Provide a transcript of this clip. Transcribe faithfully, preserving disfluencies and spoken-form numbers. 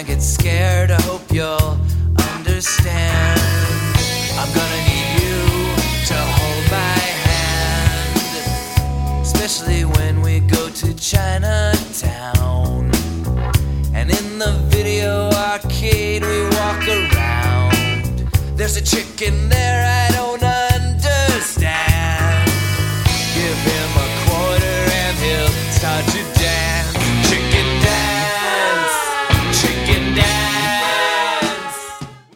I get scared, I hope you'll understand. I'm gonna need you to hold my hand, especially when we go to Chinatown. And in the video arcade we walk around. There's a chick in there I don't understand. Give him a quarter and he'll start to